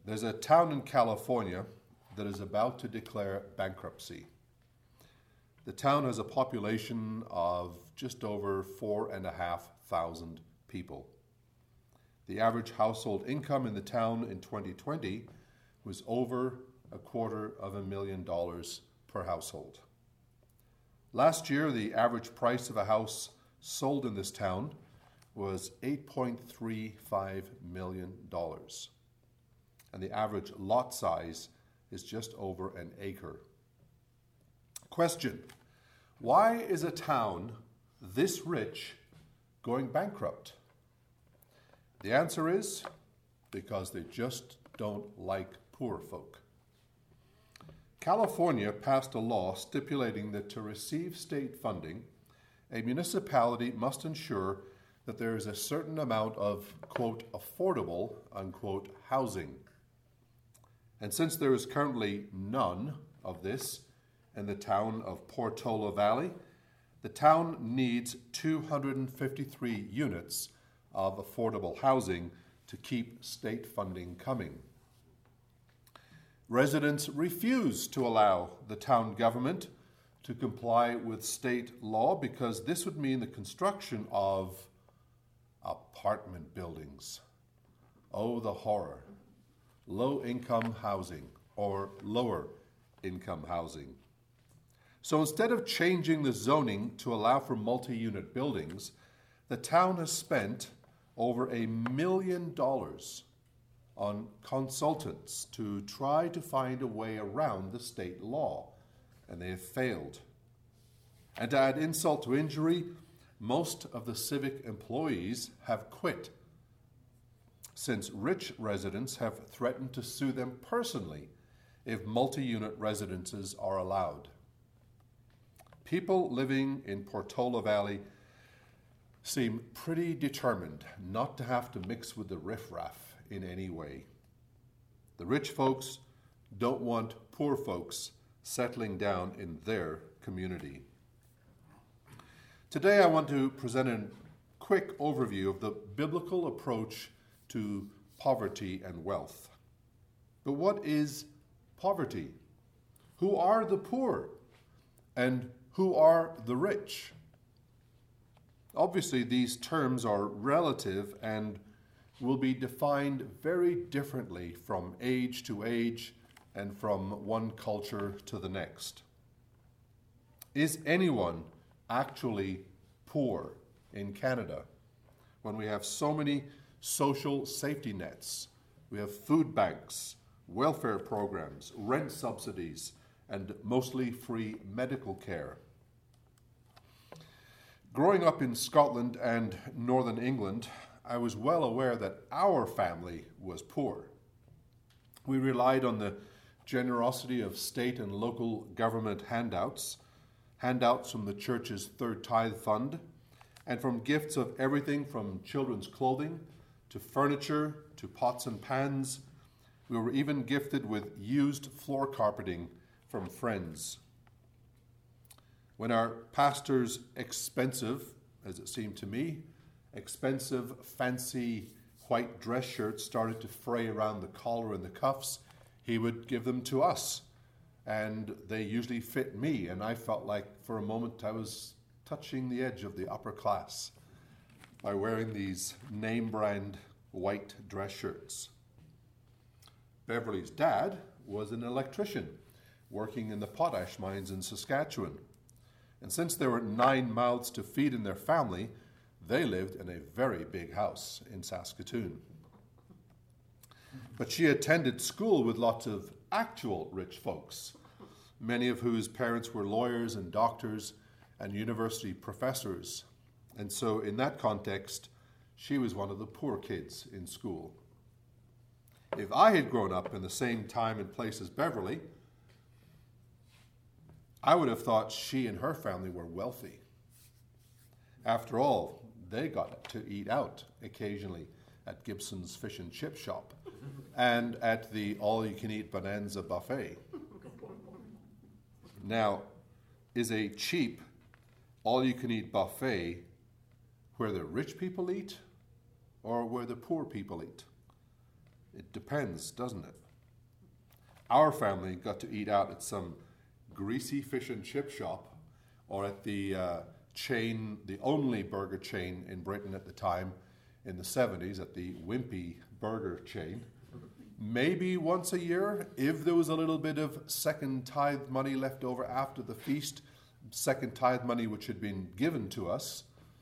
There's a town in California that is about to declare bankruptcy. The town has a population of just over 4,500 people. The average household income in the town in 2020 was over $250,000 per household. Last year, the average price of a house sold in this town was $8.35 million. And the average lot size is just over an acre. Question: why is a town this rich going bankrupt? The answer is because they just don't like poor folk. California passed a law stipulating that to receive state funding, a municipality must ensure that there is a certain amount of, quote, affordable, unquote, housing. And since there is currently none of this in the town of Portola Valley, the town needs 253 units of affordable housing to keep state funding coming. Residents refuse to allow the town government to comply with state law because this would mean the construction of apartment buildings. Oh, the horror. Low-income housing or lower-income housing. So instead of changing the zoning to allow for multi-unit buildings, the town has spent over $1 million on consultants to try to find a way around the state law, and they have failed. And to add insult to injury, most of the civic employees have quit, since rich residents have threatened to sue them personally if multi-unit residences are allowed. People living in Portola Valley seem pretty determined not to have to mix with the riffraff in any way. The rich folks don't want poor folks settling down in their community. Today I want to present a quick overview of the biblical approach to poverty and wealth. But what is poverty? Who are the poor? And who are the rich? Obviously, these terms are relative and will be defined very differently from age to age and from one culture to the next. Is anyone actually poor in Canada when we have so many social safety nets? We have food banks, welfare programs, rent subsidies, and mostly free medical care. Growing up in Scotland and Northern England, I was well aware that our family was poor. We relied on the generosity of state and local government handouts from the church's third tithe fund, and from gifts of everything from children's clothing to furniture to pots and pans. We were even gifted with used floor carpeting from friends. When our pastor's expensive, as it seemed to me, expensive, fancy white dress shirts started to fray around the collar and the cuffs, he would give them to us. And they usually fit me, and I felt like for a moment I was touching the edge of the upper class by wearing these name brand white dress shirts. Beverly's dad was an electrician working in the potash mines in Saskatchewan. And since there were 9 mouths to feed in their family, they lived in a very big house in Saskatoon. But she attended school with lots of actual rich folks, many of whose parents were lawyers and doctors and university professors. And so in that context, she was one of the poor kids in school. If I had grown up in the same time and place as Beverly, I would have thought she and her family were wealthy. After all, they got to eat out occasionally at Gibson's Fish and Chip Shop and at the all-you-can-eat Bonanza buffet. Now, is a cheap all-you-can-eat buffet where the rich people eat or where the poor people eat? It depends, doesn't it? Our family got to eat out at some greasy fish and chip shop, or at the chain, the only burger chain in Britain at the time, in the 70s, at the Wimpy Burger chain. Maybe once a year, if there was a little bit of second tithe money left over after the feast, second tithe money which had been given to us,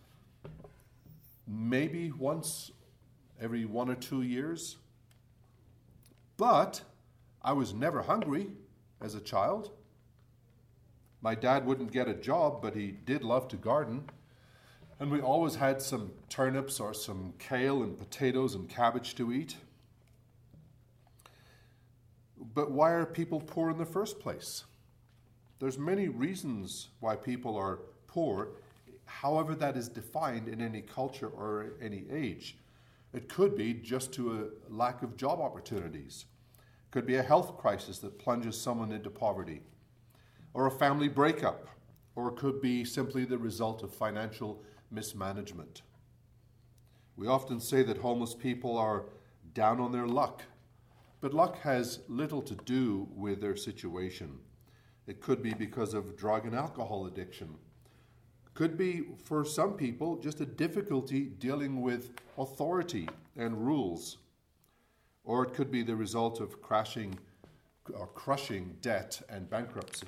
maybe once every 1 or 2 years. But I was never hungry as a child. My dad wouldn't get a job, but he did love to garden. And we always had some turnips or some kale and potatoes and cabbage to eat. But why are people poor in the first place? There's many reasons why people are poor, however that is defined in any culture or any age. It could be just to a lack of job opportunities. It could be a health crisis that plunges someone into poverty, or a family breakup, or it could be simply the result of financial mismanagement. We often say that homeless people are down on their luck, but luck has little to do with their situation. It could be because of drug and alcohol addiction. Could be, for some people, just a difficulty dealing with authority and rules. Or it could be the result of crushing debt and bankruptcy.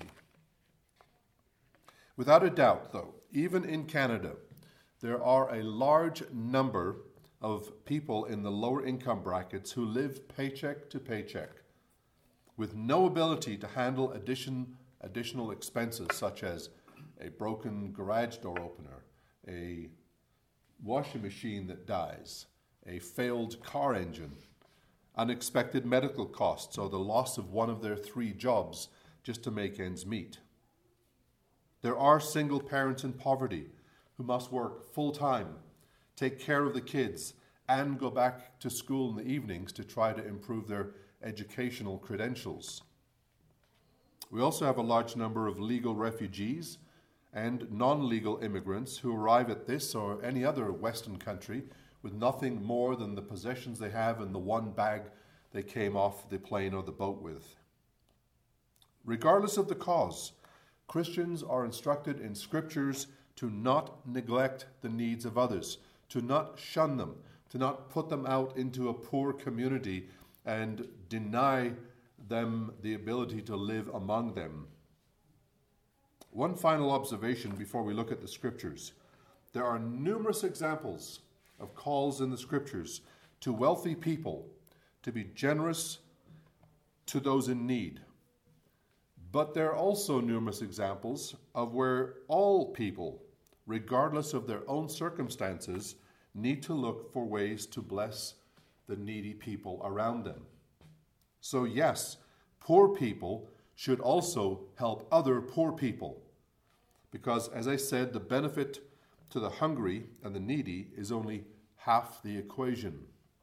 Without a doubt, though, even in Canada, there are a large number of people in the lower income brackets who live paycheck to paycheck, with no ability to handle additional expenses such as a broken garage door opener, a washing machine that dies, a failed car engine, unexpected medical costs, or the loss of one of their 3 jobs just to make ends meet. There are single parents in poverty who must work full-time, take care of the kids, and go back to school in the evenings to try to improve their educational credentials. We also have a large number of legal refugees and non-legal immigrants who arrive at this or any other Western country with nothing more than the possessions they have in the one bag they came off the plane or the boat with. Regardless of the cause, Christians are instructed in Scriptures to not neglect the needs of others, to not shun them, to not put them out into a poor community and deny them the ability to live among them. One final observation before we look at the Scriptures. There are numerous examples of calls in the Scriptures to wealthy people to be generous to those in need. But there are also numerous examples of where all people, regardless of their own circumstances, need to look for ways to bless the needy people around them. So yes, poor people should also help other poor people. Because, as I said, the benefit to the hungry and the needy is only half the equation.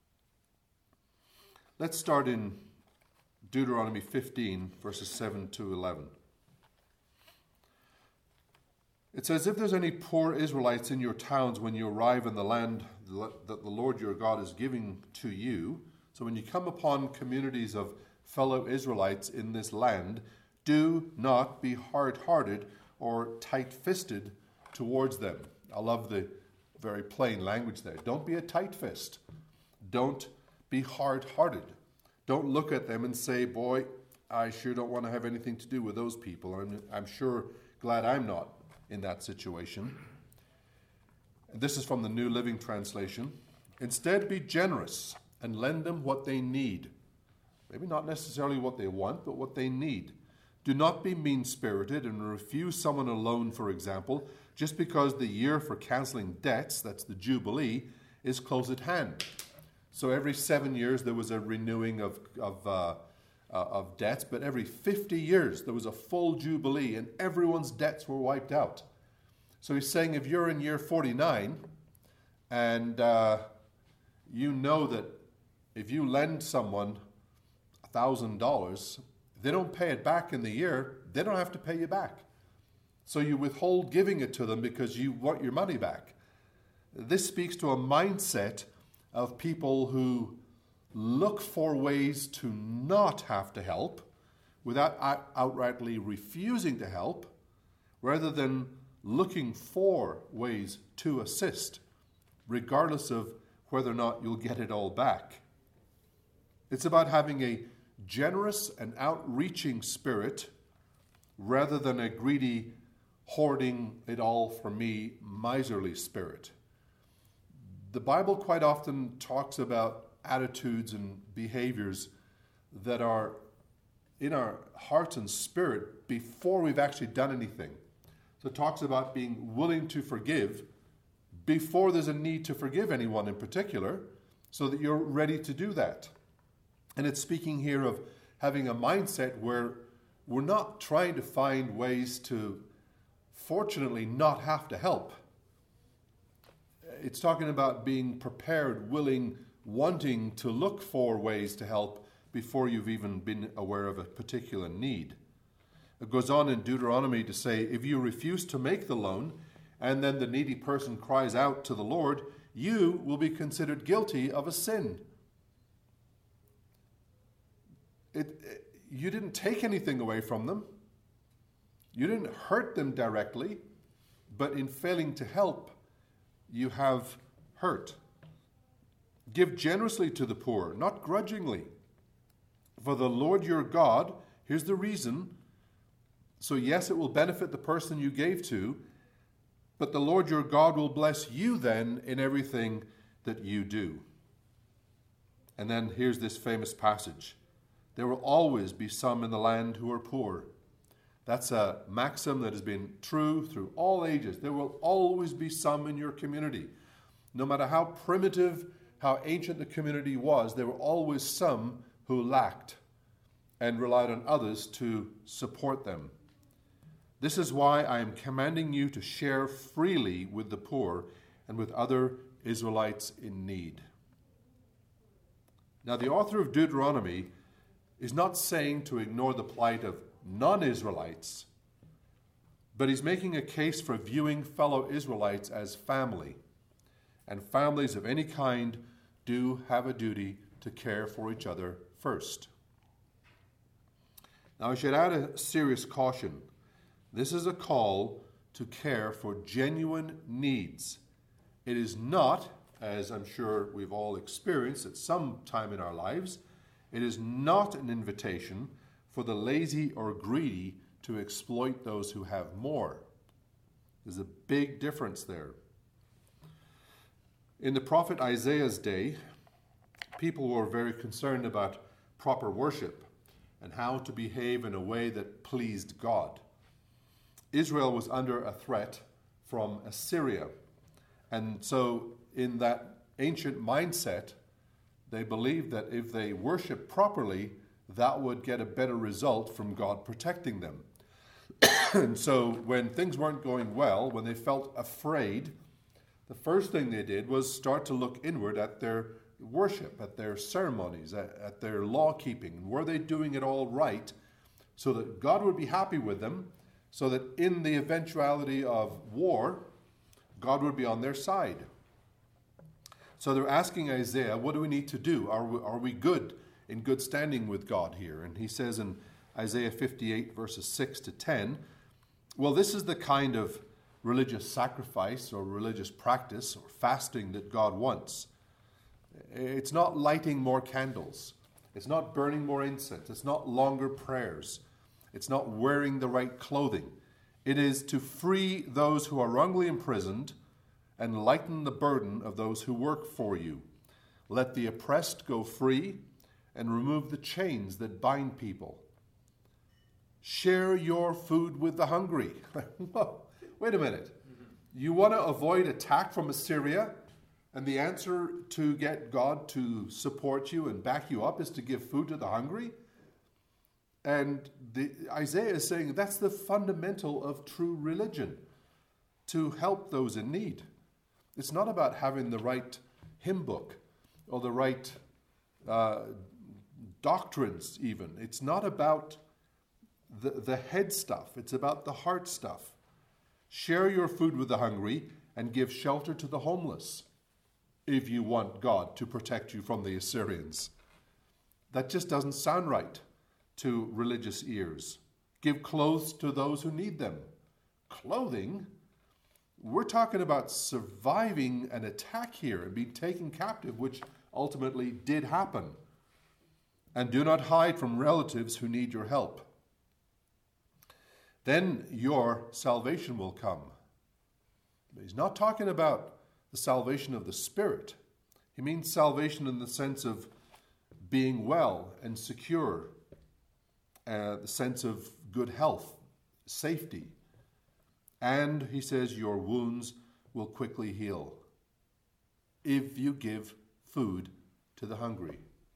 Let's start in Deuteronomy 15, verses 7 to 11. It says, "If there's any poor Israelites in your towns when you arrive in the land that the Lord your God is giving to you," so when you come upon communities of fellow Israelites in this land, do not be hard-hearted or tight-fisted towards them. I love the very plain language there. Don't be a tight fist. Don't be hard-hearted. Don't look at them and say, boy, I sure don't want to have anything to do with those people. I'm sure glad I'm not in that situation. This is from the New Living Translation. "Instead, be generous and lend them what they need." Maybe not necessarily what they want, but what they need. "Do not be mean-spirited and refuse someone a loan, for example, just because the year for canceling debts, that's the Jubilee, is close at hand." So every 7 years there was a renewing of debts, but every 50 years there was a full Jubilee and everyone's debts were wiped out. So he's saying if you're in year 49 and you know that if you lend someone $1,000, they don't pay it back in the year, they don't have to pay you back. So you withhold giving it to them because you want your money back. This speaks to a mindset of people who look for ways to not have to help without outrightly refusing to help, rather than looking for ways to assist, regardless of whether or not you'll get it all back. It's about having a generous and outreaching spirit rather than a greedy, hoarding it all for me, miserly spirit. The Bible quite often talks about attitudes and behaviors that are in our hearts and spirit before we've actually done anything. So it talks about being willing to forgive before there's a need to forgive anyone in particular, so that you're ready to do that. And it's speaking here of having a mindset where we're not trying to find ways to, fortunately, not have to help. It's talking about being prepared, willing, wanting to look for ways to help before you've even been aware of a particular need. It goes on in Deuteronomy to say, if you refuse to make the loan, and then the needy person cries out to the Lord, you will be considered guilty of a sin. You didn't take anything away from them. You didn't hurt them directly, but in failing to help, you have hurt. Give generously to the poor, not grudgingly. For the Lord your God, here's the reason. So yes, it will benefit the person you gave to, but the Lord your God will bless you then in everything that you do. And then here's this famous passage. There will always be some in the land who are poor. That's a maxim that has been true through all ages. There will always be some in your community. No matter how primitive, how ancient the community was, there were always some who lacked and relied on others to support them. This is why I am commanding you to share freely with the poor and with other Israelites in need. Now, the author of Deuteronomy is not saying to ignore the plight of non-Israelites, but he's making a case for viewing fellow Israelites as family. And families of any kind do have a duty to care for each other first. Now, I should add a serious caution. This is a call to care for genuine needs. It is not, as I'm sure we've all experienced at some time in our lives, it is not an invitation for the lazy or greedy to exploit those who have more. There's a big difference there. In the prophet Isaiah's day, people were very concerned about proper worship and how to behave in a way that pleased God. Israel was under a threat from Assyria. And so in that ancient mindset, they believed that if they worshiped properly, that would get a better result from God protecting them. And so when things weren't going well, when they felt afraid, the first thing they did was start to look inward at their worship, at their ceremonies, at their law keeping. Were they doing it all right so that God would be happy with them, so that in the eventuality of war, God would be on their side? So they're asking Isaiah, what do we need to do? Are we good, in good standing with God here? And he says in Isaiah 58, verses 6 to 10, well, this is the kind of religious sacrifice or religious practice or fasting that God wants. It's not lighting more candles. It's not burning more incense. It's not longer prayers. It's not wearing the right clothing. It is to free those who are wrongly imprisoned and lighten the burden of those who work for you. Let the oppressed go free and remove the chains that bind people. Share your food with the hungry. Whoa, wait a minute. You want to avoid attack from Assyria, and the answer to get God to support you and back you up is to give food to the hungry? And Isaiah is saying that's the fundamental of true religion, to help those in need. It's not about having the right hymn book or the right doctrines even. It's not about the head stuff. It's about the heart stuff. Share your food with the hungry and give shelter to the homeless if you want God to protect you from the Assyrians. That just doesn't sound right to religious ears. Give clothes to those who need them. Clothing? We're talking about surviving an attack here and being taken captive, which ultimately did happen. And do not hide from relatives who need your help. Then your salvation will come. He's not talking about the salvation of the spirit. He means salvation in the sense of being well and secure, the sense of good health, safety. And he says your wounds will quickly heal if you give food to the hungry.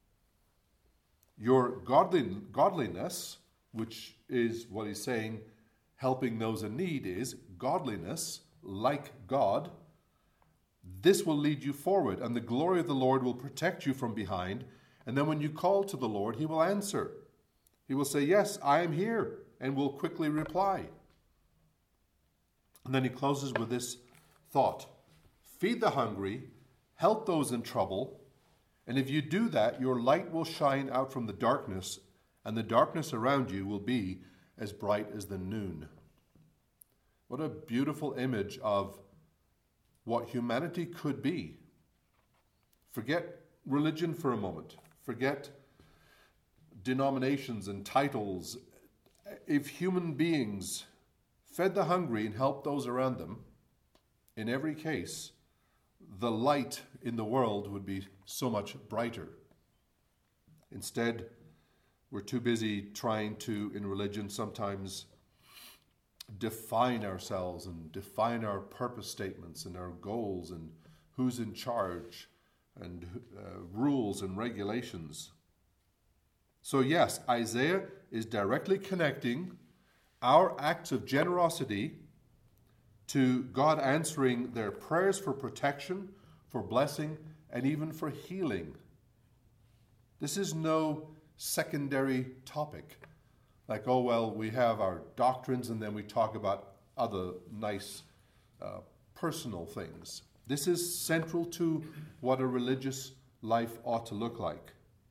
Your godliness, which is what he's saying, helping those in need, is godliness, like God. This will lead you forward, and the glory of the Lord will protect you from behind. And then when you call to the Lord, he will answer. He will say, yes, I am here, and will quickly reply. And then he closes with this thought. Feed the hungry, help those in trouble, and if you do that, your light will shine out from the darkness, and the darkness around you will be as bright as the noon. What a beautiful image of what humanity could be. Forget religion for a moment. Forget denominations and titles. If human beings fed the hungry and helped those around them, in every case, the light in the world would be so much brighter. Instead, we're too busy trying to, in religion, sometimes define ourselves and define our purpose statements and our goals and who's in charge and rules and regulations. So yes, Isaiah is directly connecting our acts of generosity to God answering their prayers for protection, for blessing, and even for healing. This is no secondary topic. Like, oh, well, we have our doctrines and then we talk about other nice personal things. This is central to what a religious life ought to look like.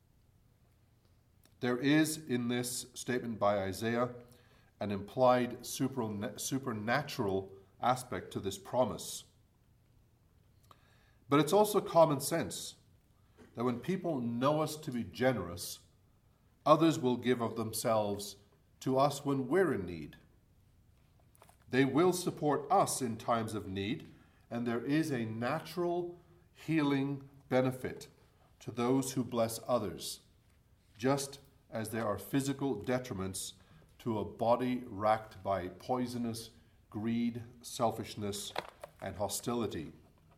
There is in this statement by Isaiah an implied supernatural aspect to this promise. But it's also common sense that when people know us to be generous, others will give of themselves to us when we're in need. They will support us in times of need, and there is a natural healing benefit to those who bless others, just as there are physical detriments to a body racked by poisonous greed, selfishness, and hostility.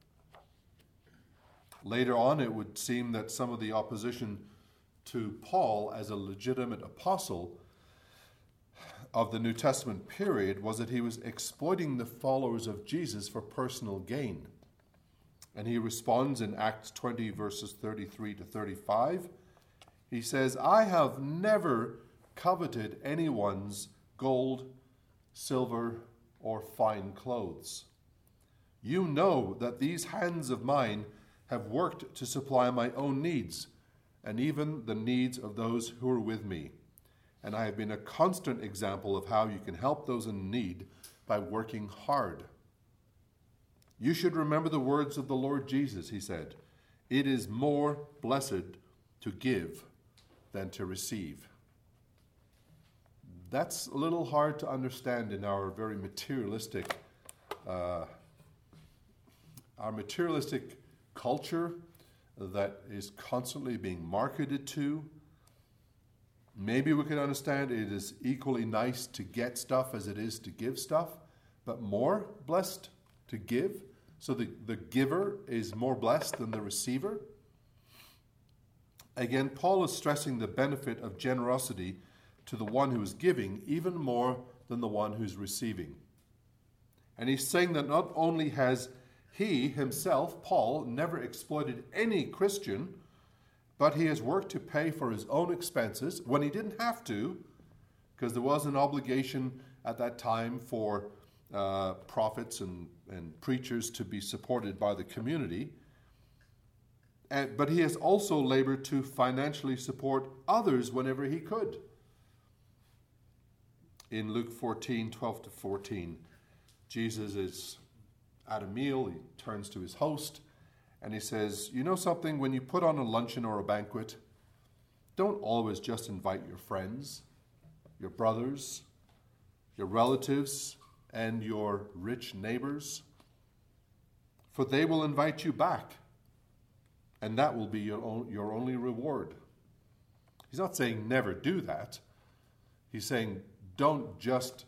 Later on, it would seem that some of the opposition to Paul as a legitimate apostle of the New Testament period was that he was exploiting the followers of Jesus for personal gain. And he responds in Acts 20, verses 33 to 35. He says, I have never coveted anyone's gold, silver, or fine clothes. You know that these hands of mine have worked to supply my own needs, and even the needs of those who are with me. And I have been a constant example of how you can help those in need by working hard. You should remember the words of the Lord Jesus, he said. It is more blessed to give than to receive. That's a little hard to understand in our very materialistic, culture that is constantly being marketed to. Maybe we can understand it is equally nice to get stuff as it is to give stuff, but more blessed to give. So the giver is more blessed than the receiver. Again, Paul is stressing the benefit of generosity to the one who is giving even more than the one who's receiving. And he's saying that not only has he himself, Paul, never exploited any Christian, but he has worked to pay for his own expenses when he didn't have to, because there was an obligation at that time for prophets and preachers to be supported by the community. But he has also labored to financially support others whenever he could. In Luke 14:12-14, Jesus is at a meal. He turns to his host and he says, you know something, when you put on a luncheon or a banquet, don't always just invite your friends, your brothers, your relatives, and your rich neighbors, for they will invite you back, and that will be your only reward. He's not saying never do that. He's saying don't just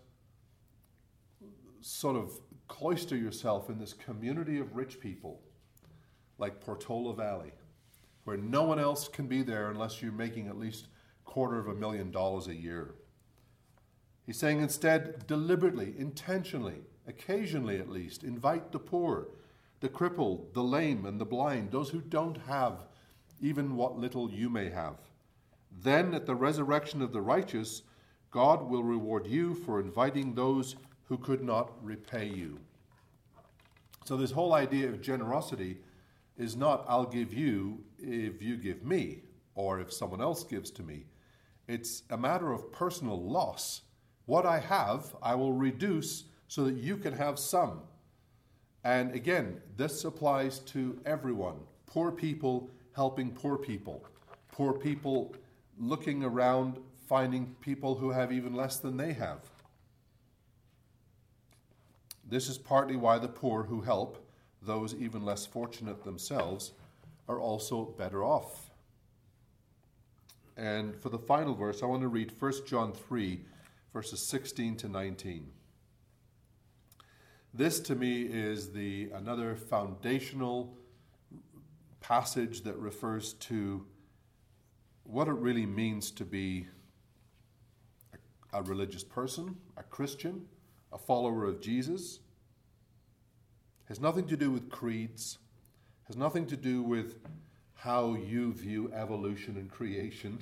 sort of cloister yourself in this community of rich people like Portola Valley, where no one else can be there unless you're making at least $250,000 a year. He's saying instead, deliberately, intentionally, occasionally at least, invite the poor, the crippled, the lame, and the blind, those who don't have even what little you may have. Then at the resurrection of the righteous, God will reward you for inviting those who could not repay you. So this whole idea of generosity is not, I'll give you if you give me, or if someone else gives to me. It's a matter of personal loss. What I have, I will reduce so that you can have some. And again, this applies to everyone. Poor people helping poor people looking around, finding people who have even less than they have. This is partly why the poor who help those even less fortunate themselves are also better off. And for the final verse, I want to read 1 John 3, verses 16 to 19. This to me is another foundational passage that refers to what it really means to be a religious person, a Christian, a follower of Jesus. It has nothing to do with creeds, has nothing to do with how you view evolution and creation.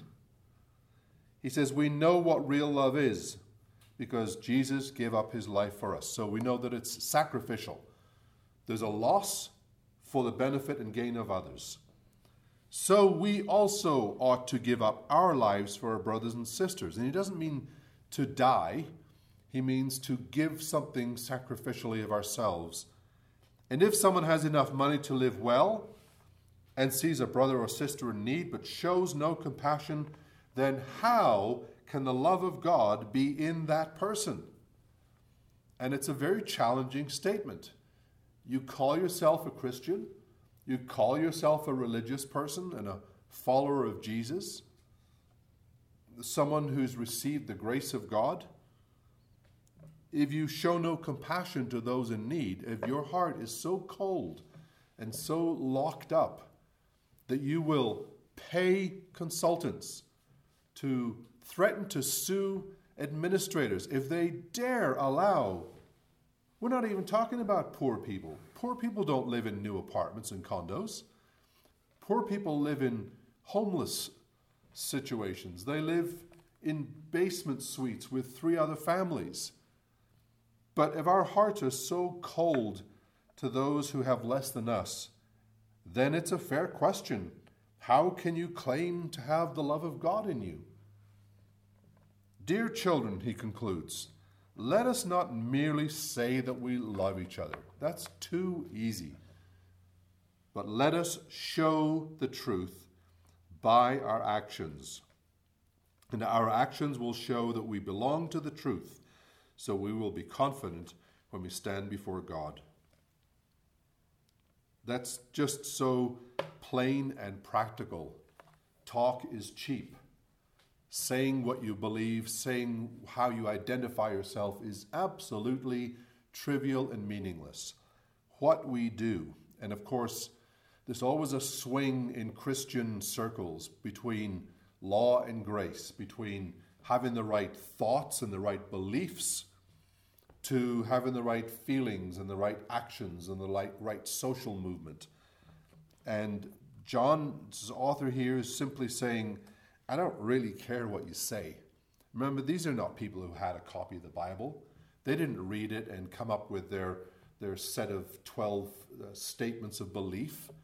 He says, we know what real love is because Jesus gave up his life for us. So we know that it's sacrificial. There's a loss for the benefit and gain of others. So we also ought to give up our lives for our brothers and sisters. And he doesn't mean to die. He means to give something sacrificially of ourselves. And if someone has enough money to live well and sees a brother or sister in need but shows no compassion, then how can the love of God be in that person? And it's a very challenging statement. You call yourself a Christian, you call yourself a religious person and a follower of Jesus, someone who's received the grace of God. If you show no compassion to those in need, if your heart is so cold and so locked up that you will pay consultants to threaten to sue administrators if they dare allow, we're not even talking about poor people. Poor people don't live in new apartments and condos. Poor people live in homeless situations. They live in basement suites with 3 other families. But if our hearts are so cold to those who have less than us, then it's a fair question. How can you claim to have the love of God in you? Dear children, he concludes, let us not merely say that we love each other. That's too easy. But let us show the truth by our actions. And our actions will show that we belong to the truth, so we will be confident when we stand before God. That's just so plain and practical. Talk is cheap. Saying what you believe, saying how you identify yourself is absolutely trivial and meaningless. What we do, and of course, there's always a swing in Christian circles between law and grace, between having the right thoughts and the right beliefs to having the right feelings and the right actions and the right social movement. And John's author here is simply saying, I don't really care what you say. Remember, these are not people who had a copy of the Bible. They didn't read it and come up with their set of 12 statements of belief.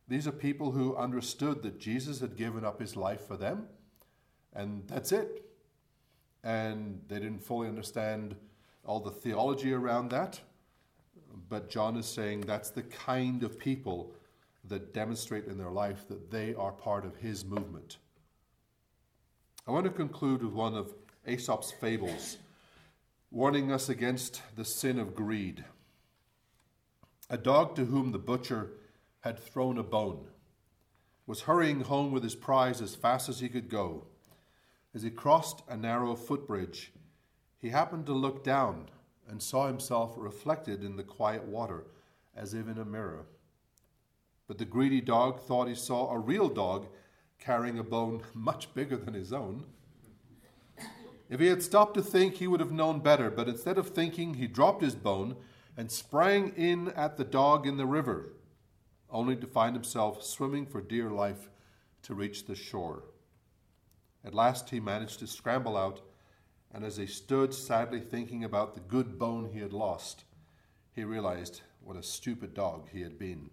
These are people who understood that Jesus had given up his life for them, and that's it. And they didn't fully understand all the theology around that, but John is saying that's the kind of people that demonstrate in their life that they are part of his movement. I want to conclude with one of Aesop's fables, warning us against the sin of greed. A dog to whom the butcher had thrown a bone was hurrying home with his prize as fast as he could go. As he crossed a narrow footbridge, he happened to look down and saw himself reflected in the quiet water as if in a mirror. But the greedy dog thought he saw a real dog carrying a bone much bigger than his own. If he had stopped to think, he would have known better, but instead of thinking, he dropped his bone and sprang in at the dog in the river, only to find himself swimming for dear life to reach the shore. At last he managed to scramble out, and as he stood sadly thinking about the good bone he had lost, he realized what a stupid dog he had been.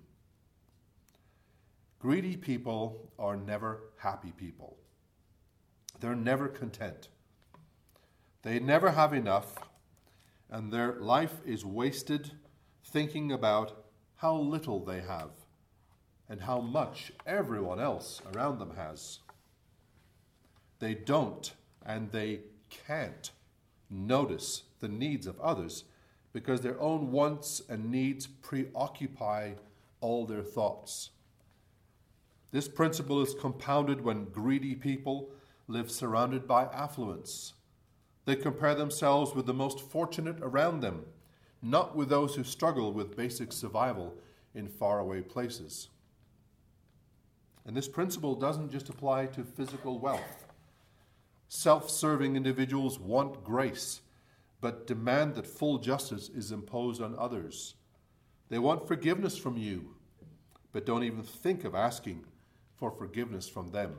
Greedy people are never happy people. They're never content. They never have enough, and their life is wasted thinking about how little they have and how much everyone else around them has. They don't and they can't notice the needs of others because their own wants and needs preoccupy all their thoughts. This principle is compounded when greedy people live surrounded by affluence. They compare themselves with the most fortunate around them, not with those who struggle with basic survival in faraway places. And this principle doesn't just apply to physical wealth. Self-serving individuals want grace, but demand that full justice is imposed on others. They want forgiveness from you, but don't even think of asking for forgiveness from them.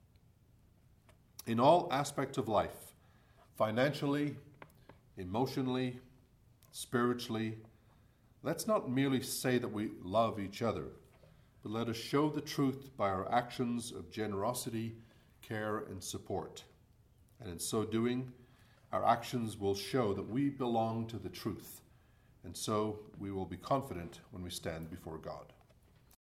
In all aspects of life, financially, emotionally, spiritually, let's not merely say that we love each other, but let us show the truth by our actions of generosity, care, and support. And in so doing, our actions will show that we belong to the truth, and so we will be confident when we stand before God.